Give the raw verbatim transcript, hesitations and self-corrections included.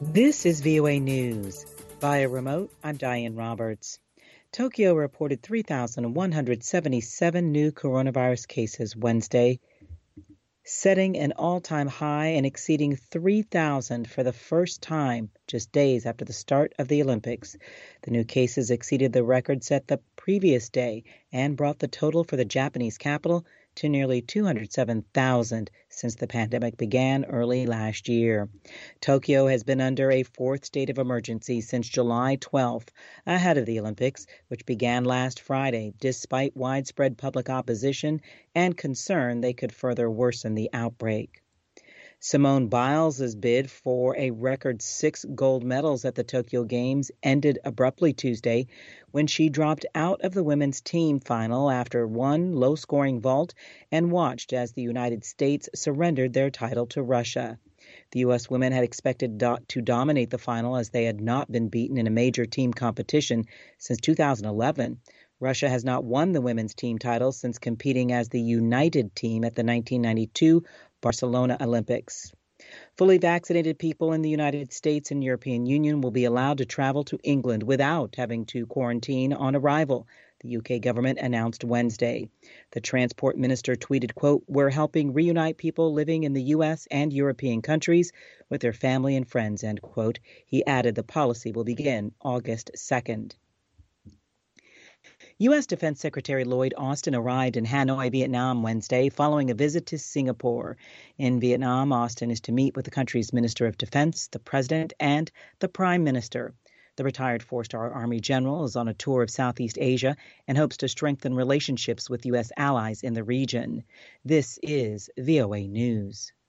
This is V O A News. Via remote, I'm Diane Roberts. Tokyo reported three thousand one hundred seventy-seven new coronavirus cases Wednesday, setting an all-time high and exceeding three thousand for the first time just days after the start of the Olympics. The new cases exceeded the record set the previous day and brought the total for the Japanese capital to nearly two hundred seven thousand since the pandemic began early last year. Tokyo has been under a fourth state of emergency since July twelfth, ahead of the Olympics, which began last Friday, despite widespread public opposition and concern they could further worsen the outbreak. Simone Biles' bid for a record six gold medals at the Tokyo Games ended abruptly Tuesday when she dropped out of the women's team final after one low-scoring vault and watched as the United States surrendered their title to Russia. The U S women had expected do- to dominate the final as they had not been beaten in a major team competition since two thousand eleven. Russia has not won the women's team title since competing as the United Team at the nineteen ninety-two Barcelona Olympics. Fully vaccinated people in the United States and European Union will be allowed to travel to England without having to quarantine on arrival, the U K government announced Wednesday. The transport minister tweeted, quote, "We're helping reunite people living in the U S and European countries with their family and friends," end quote. He added the policy will begin August second. U S. Defense Secretary Lloyd Austin arrived in Hanoi, Vietnam Wednesday following a visit to Singapore. In Vietnam, Austin is to meet with the country's Minister of Defense, the President, and the Prime Minister. The retired four-star Army general is on a tour of Southeast Asia and hopes to strengthen relationships with U S allies in the region. This is V O A News.